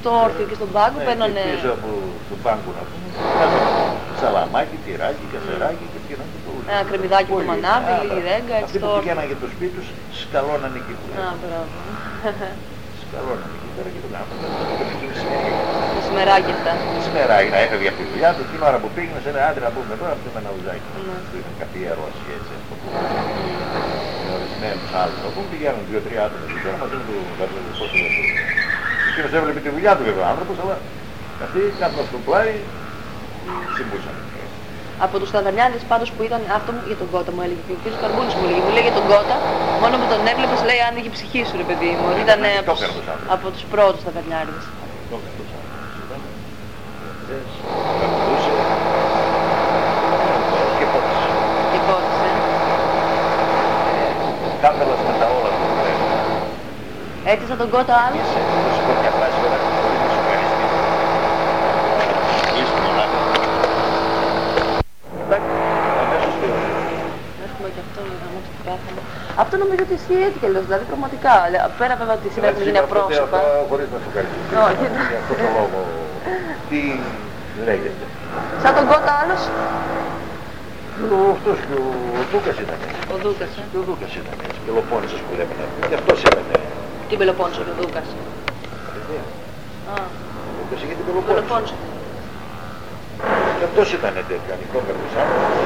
στο όρθιο και στον πάγκο παίρνανε... Και πίσω από τον πάγκο να πούμε, σαλαμάκι, τυράκι, κασεράκι και πήραν το ούλο. Κρεμμυδάκι με το μανάβι, λίγη ρέγγα, έτσι αυτοί στο που όρθιο. πηγαίναν για το σπίτι τους, σκαλώναν εκεί που Α, μπράβο. σκαλώναν εκεί πέρα και το κάνουν. Μεσημεράκι αυτά. Μεσημεράκι, να έφευγε από τη δουλειά του, την ώρα που πήγαινε σε ένα άντρα να πούμε τώρα, αυτό με ένα ουζάκι. Του είχαν κάποια ιερώσια έτσι, ας το πούμε. Με ορισμένους άλλους, να πούμε, πηγαίνουν 2-3 άτομα εκεί πέρα μαζί με τον καθένα πόσο είναι. Εκείνος έβλεπε τη δουλειά του βέβαια ο άνθρωπος, αλλά αυτοί κάθονταν στο πλάι, συμπούσαν. Από τους ταβερνιάδες πάντως που ήταν, αυτό για τον Κώτα μου έλεγε και ο κ. Καρμπούνης μου έλεγε τον Κώτα, μόνο που τον έβλεπες λέει άνοιγε η ψυχή σου ρε παιδί μου, ότι ήταν από τους πρώτους ταβερνιάδες. Και πότισε. Και πότισε. Κάπελας με τα όλα του πρέπει. Έτσι σαν τον Κώτα άλλος. Είσαι, θα σου πω μια φράση τώρα, χωρίς να σου ευχαριστήσω. Κλείσου μονάχα. Εντάξει, αμέσως τέλος. Έχουμε και αυτό με γάμο που πάθαμε. Αυτό νομίζω ότι ισχύει έτσι κι αλλιώς, δηλαδή πραγματικά. Πέρα βέβαια ότι σήμερα έχουμε γίνει απρόσωπα. Χωρίς να σου ευχαριστήσω. Όχι. Για αυτό το λόγο. Τι λέγεται. Σαν τον Κώτα άλλος. Αυτός και ο Δούκας ήταν έτσι. Ο Δούκας. Και ο Δούκας ήταν έτσι. Πελοπόννησος που λέμε. Και αυτός ήταν. Τι Πελοπόννησο και ο Δούκας. Α, Ο Δούκας είχε την Πελοπόννησο. Πελοπόννησο. Και αυτός ήταν τέτοιο ανοιχτόκαρδος άνθρωπος.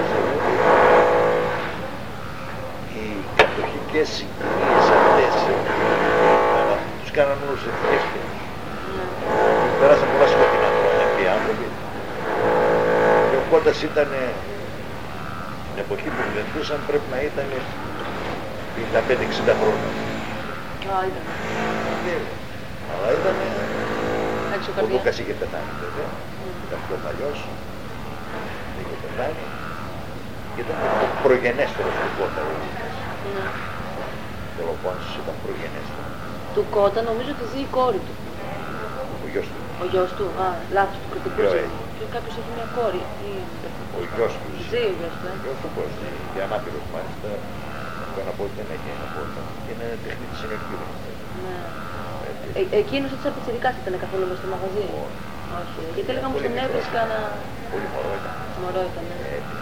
Οι κατοχικές συγκινίες αυτές τους κάναν όλους ευτυχές. Πέρασαν πολλά σκοτεινά χρόνια αυτοί οι άνθρωποι. Και ο Κώντας ήταν, την εποχή που γλεντούσαν πρέπει να ήταν 55-60 χρόνια. Α, ήταν. Αλλά ήταν, Έξω ο καρδιά. Δούκας είχε πεθάνει βέβαια, ήταν πιο παλιός, είχε πεθάνει και ήταν το προγενέστερος του Κώτα. Ναι. Ο Πελοπόννησος ήταν προγενέστερο. Του Κώτα νομίζω ότι ζει η κόρη του. Ο γιος του. Ο γιος του, λάθος του κριτικού. Ποιο έχει? Και κάποιος έχει μια κόρη. Ο γιος του Ζει ο γιος του, Ο γιος του πώς ζει, και ανάπηρος μάλιστα. Θέλω να πω ότι δεν έχει ένα πόρτα. Και είναι τεχνίτης ενεργείου. Ναι. Εκείνος έτσι απειτσιρικάς ήταν καθόλου μες στο μαγαζί. Όχι. Γιατί έλεγα μου τον έβρισκα να... Πολύ μωρό ήταν. Μωρό ήταν, ναι.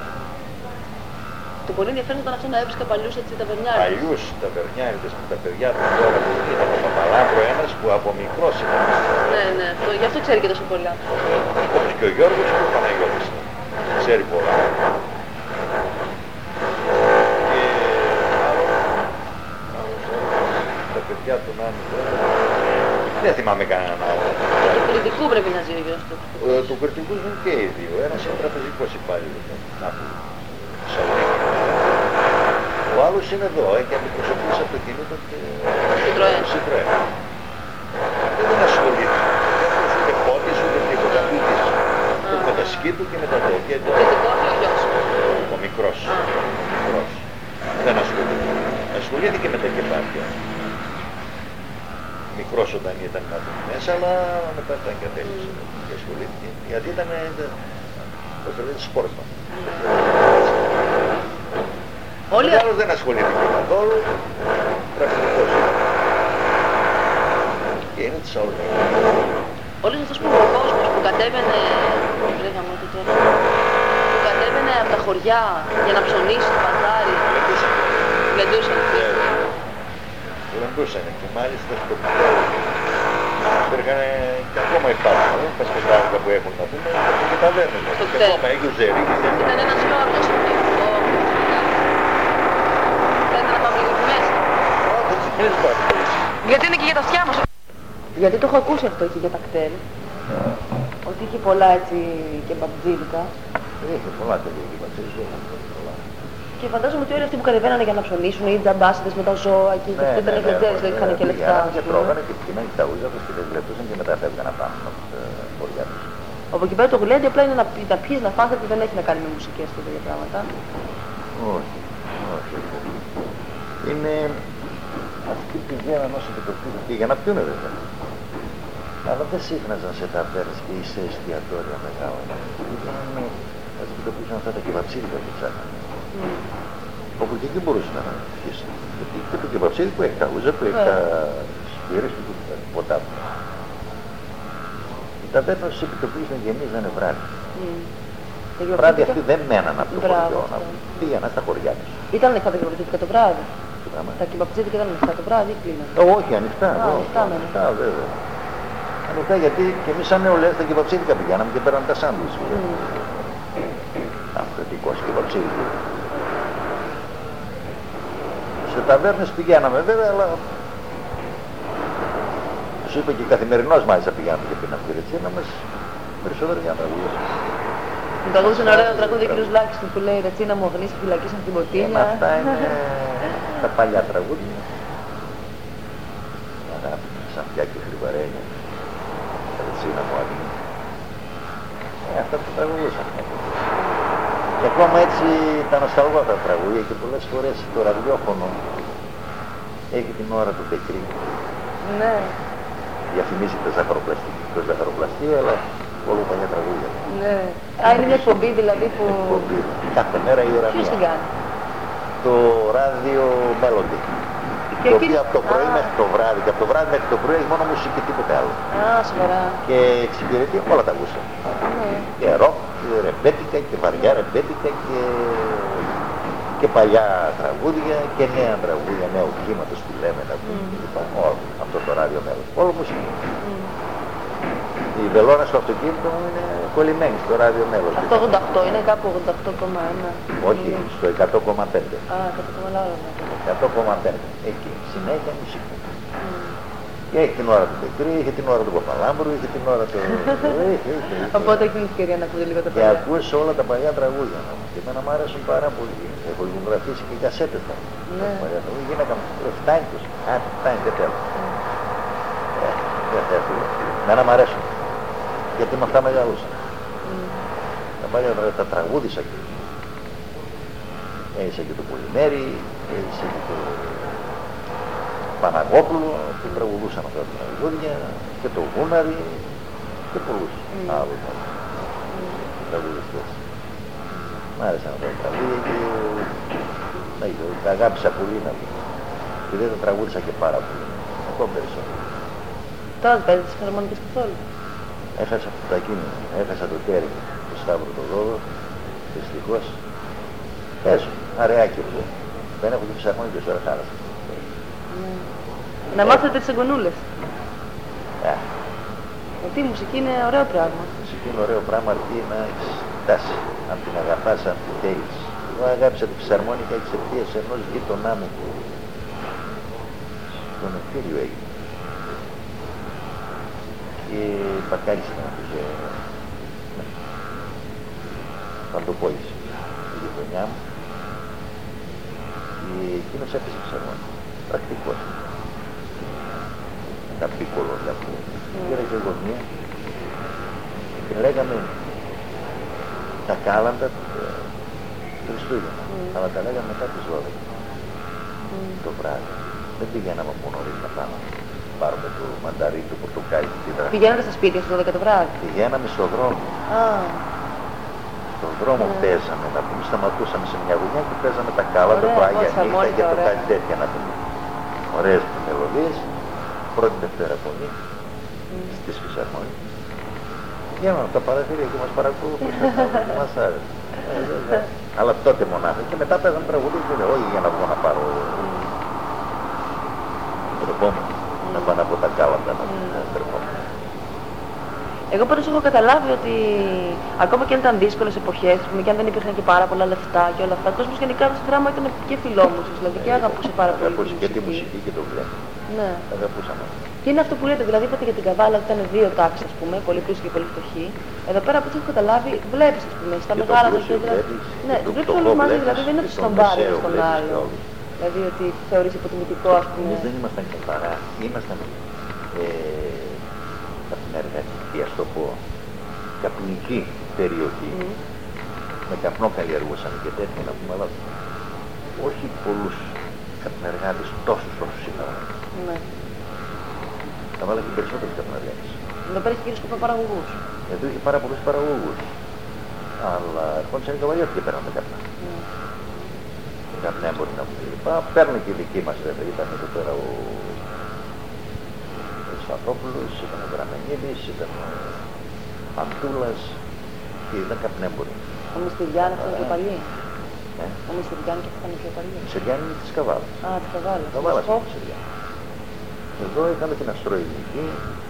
Το πολύ ενδιαφέρον ήταν αυτό να έβρισκα παλιούς έτσι ταβερνιάριδες. Παλιούς ταβερνιάριδες που τα παιδιά του τώρα που ήταν ο Παπαλάβρο ένας που από μικρός ήταν. Ναι, ναι. Γι' αυτό ξέρει και τόσο πολλά. Όπως και ο Γιώργος και ο Παναγιώτης. Ξέρει πολλά. Και τα παιδιά του να είναι τώρα. Δεν θυμάμαι κανέναν άλλο. Του κριτικού πρέπει να ζει ο γιος του. Του κριτικού ζουν και οι δύο. Ένας είναι τραπεζικός υπάλληλος. Ο άλλος είναι εδώ, έχει αντιπροσωπήσει από το κινήτο και... Citroën. Δεν ασχολείται. Ούτε πόντης ούτε τίποτα. Το κοντασκή του και με τα δόντια του. Κριτικός ή ο γιος. Ο μικρός. Δεν ασχολείται. Ασχολήθηκε με τα κεφάλια. Μικρός όταν ήταν μέσα, αλλά μετά τα εγκατέλειψε. Και ασχολήθηκε. Γιατί ήταν... πώς το λένε, σπόρτμα. Όλοι... Ο άλλος δεν ασχολήθηκε καθόλου, τραπεζικός είναι. Και είναι της όλων. Όλος αυτός που ο κόσμος που κατέβαινε, λέγαμε ότι τώρα, που κατέβαινε από τα χωριά για να ψωνίσει το παζάρι. Λεντούσαν. Λεντούσαν και μάλιστα στο πιτέλο. Υπήρχαν και ακόμα υπάρχουν, πασκετάρικα που έχουν να πούμε, και τα βέρνουν. Και ακόμα έχει ο Ζερίκης. Ήταν ένας Γιώργος. Γιατί είναι και για τα αυτιά μας. Γιατί το έχω ακούσει αυτό εκεί για τα κτέλ. Ότι είχε πολλά έτσι και μπαμπτζίδικα. Είχε πολλά τέτοια και μπαμπτζίδικα. Και φαντάζομαι ότι όλοι αυτοί που κατεβαίνανε για να ψωνίσουν οι τζαμπάσιδες με τα ζώα και αυτοί ήταν εκλετζέρες, δεν είχαν και λεφτά. Και τρώγανε και πίνανε τα ούζα τους και δεν γλεντούσαν και μετά φεύγαν να πάνε από τα χωριά τους. Από εκεί πέρα το γλέντι απλά είναι να πιείς, να φας, δεν έχει να κάνει με μουσικές και τέτοια πράγματα. Όχι, όχι. Είναι αυτοί πηγαίναν όσο και το πήραν και για να πιούνε βέβαια. Αλλά δεν σύχναζαν σε ταβέρες και σε εστιατόρια μεγάλα. Ήταν να αντιμετωπίσουν αυτά τα κεβαψίδικα που ψάχναν. Όπου και εκεί μπορούσαν να πιέσουν. Γιατί και το κεβαψίδι που έχει τα ούζα, που έχει τα σπήρες, που έχει τα ποτά του. ταβέρνα στους επιτοπλίστων γεμίζανε βράδυ. Βράδυ αυτοί δεν μέναν από το χωριό, πήγαιναν στα χωριά τους. Ήταν ανοιχτά τα κυπαπτζίτικα το βράδυ? Τα κυπαπτζίτικα ήταν ανοιχτά το βράδυ ή κλείνανε? Όχι, ανοιχτά. Ανοιχτά, βέβαια. Ανοιχτά, γιατί και εμείς σαν νεολαίες τα κυπαπτζίτικα πηγαίναμε και πέραμε τα σάντουιτς. Αυθεντικός κυπαπτζίτικο. Σε ταβέρνες πηγαίναμε βέβαια, αλλά σου είπα και καθημερινώς μάλιστα πηγαίναμε και πίναμε τη ρετσίνα μας, περισσότερο για να τραγουδήσω. Μου τραγούδισε ένα ωραίο τραγούδι ο κ. Λάκης που λέει «Ρετσίνα μου αγνής και φυλακίσαν την ποτίνια». Αυτά είναι τα παλιά τραγούδια. Η αγάπη, Σαντιά και Χρυβαρένια, Ρετσίνα μου αγνή. Αυτά που τραγουδούσαν. Και ακόμα έτσι τα νοσταλγώ τα τραγούδια και πολλές φορές το ραδιόφωνο έχει την ώρα του Μπεκρή. Ναι. Διαφημίζει το ζαχαροπλαστείο, αλλά όλο παλιά τραγούδια. Ναι. Είναι μια εκπομπή δηλαδή που... Εκπομπή. Κάθε μέρα η ώρα μία. Ποιος την κάνει? Το ράδιο Melody. Το οποίο από το πρωί μέχρι το βράδυ και από το βράδυ μέχρι το πρωί έχει μόνο μουσική, τίποτε άλλο. Σοβαρά. Και εξυπηρετεί όλα τα γούστα. Και ροκ, και ρεμπέτικα, και βαριά ρεμπέτικα, και παλιά τραγούδια, και νέα τραγούδια, νέου κύματος που λέμε να πούμε. Όλο αυτό το ράδιο Melody. Όλο μουσική. Η βελόνα στο αυτοκίνητο μου είναι κολλημένη στο ράδιο Melody. Αυτό 88 είναι κάπου 88,1. Όχι, στο 100,5. 100,5. Εκεί, συνέχεια μουσική. Και έχει την ώρα του Μπεκρή, έχει την ώρα του Παπαλάμπρου, έχει την ώρα του... Οπότε έχει την ευκαιρία να ακούτε λίγο τα παλιά. Και ακούς όλα τα παλιά τραγούδια. Και εμένα μου αρέσουν πάρα πολύ. Έχω ηχογραφήσει και κασέτες μου. Ναι. Γυναίκα μου, φτάνει τους. Φτάνει, δεν θέλω. Δεν θέλω. Εμένα μου αρέσουν. Γιατί με αυτά μεγάλωσα. Τα παλιά τα τραγούδισα και. Έζησα και το Πολυμέρι, έζησα και το Παναγόπουλο που τραγουδούσαν αυτά τα τραγούδια, και το Γούναρι και πολλούς άλλους τραγουδιστές. Μ' άρεσαν αυτά τα τραγούδια και τα αγάπησα πολύ να πω. Και δεν τα τραγούδισα και πάρα πολύ. Ακόμα περισσότερο. Τώρα δεν παίζεις τις χαρμονικές καθόλου? Έχασα τα κείμενα, έχασα το τέρι του Σταύρου το Δόδο, δυστυχώς. Παίζω, αραιάκι εγώ. Δεν έχω και φυσαρμόνικες τώρα χάλασα. Να μάθετε τις εγγονούλες. Γιατί η μουσική είναι ωραίο πράγμα. Η μουσική είναι ωραίο πράγμα αρκεί να έχεις τάση. Αν την αγαπάς, αν την θέλεις. Εγώ αγάπησα τη φυσαρμόνικα εξαιτίας ενός γείτονά μου που στον Εμφύλιο έγινε. Και παρκάλισε να πήγε παντοπόληση η γειτονιά μου. Και εκείνος έπαιζε φυσαρμόνικα. Πρακτικός. Τα πίκολο δηλαδή. Πήρα και εγώ μία και λέγαμε τα κάλαντα Χριστούγεννα. Αλλά τα λέγαμε μετά τις 12 το βράδυ. Δεν πηγαίναμε από νωρίς να πάμε. Πάρουμε το μανταρί, το πορτοκάλι, τη δράση. Πηγαίνατε στα σπίτια στις 12 το βράδυ? Πηγαίναμε στον δρόμο. Στον δρόμο παίζαμε, να πούμε, σταματούσαμε σε μια γωνιά και παίζαμε τα κάλαντα, το Άγια Νύχτα και το κάτι τέτοια να πούμε. Ωραίες μελωδίες, πρώτη Δευτέρα φωνή, στις φυσαρμόνικες. Βγαίναμε από τα παραθύρια και μας παρακολουθούν, μας άρεσε. Αλλά τότε μονάχα και μετά παίζαμε τραγουδίες και λέω, όχι για να βγω να πάρω τροπό μου, να πάω από τα κάλαντα να τρεπώ. Εγώ πάντως έχω καταλάβει ότι ακόμα και αν ήταν δύσκολες εποχές, και αν δεν υπήρχαν και πάρα πολλά λεφτά και όλα αυτά, ο κόσμος γενικά στο δράμα ήταν και φιλόμουσος, δηλαδή και αγαπούσε πάρα πολύ τη μουσική. Και τη μουσική και το βλέμμα. Ναι. Αγαπούσαμε. Και είναι αυτό που λέτε, δηλαδή είπατε για την Καβάλα ότι ήταν δύο τάξεις, ας πούμε, πολύ πλούσιοι και πολύ φτωχοί. Εδώ πέρα που έχω καταλάβει, βλέπεις, ας πούμε, στα μεγάλα δοχεία. Ναι, τους βλέπεις όλους μαζί, δηλαδή δεν είναι ότι στον πάρει στον άλλο. Δηλαδή ότι θεωρείς υποτιμητικό, ας πούμε. Εμείς δεν ήμασταν καθαρά, ήμασταν καπνεργατική, ας το πω, καπνική περιοχή. Με καπνό καλλιεργούσαμε και τέτοια να πούμε, αλλά όχι πολλούς καπνεργάτες τόσους όσους είχαμε. Ναι. Θα βάλα και περισσότερους καπνεργάτες. Εδώ πέρα έχει κύριος καπνοπαραγωγούς. Εδώ είχε πάρα πολλούς παραγωγούς. Αλλά ερχόντουσαν οι καβαλιώτες και παίρνανε καπνά. Καπνά μπορεί να πούμε κλπ. Παίρνουν και οι δικοί μας βέβαια. Ήταν εδώ πέρα ο Σταθόπουλος, ήταν ο Γραμμενίδης, ήταν ο Μαντούλας και ήταν καπνέμποροι. Ο Μυστηριάνος ήταν πιο παλιοί. Ε? Ο Μυστηριάνος ήταν πιο παλιοί. Η Σεριάνη είναι της Καβάλας. Α, της Καβάλας. Καβάλας είναι η Σεριάνη. Εδώ είχαμε την αστροειδική,